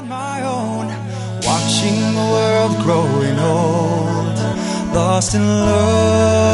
on my own, watching the world growing old, lost in love.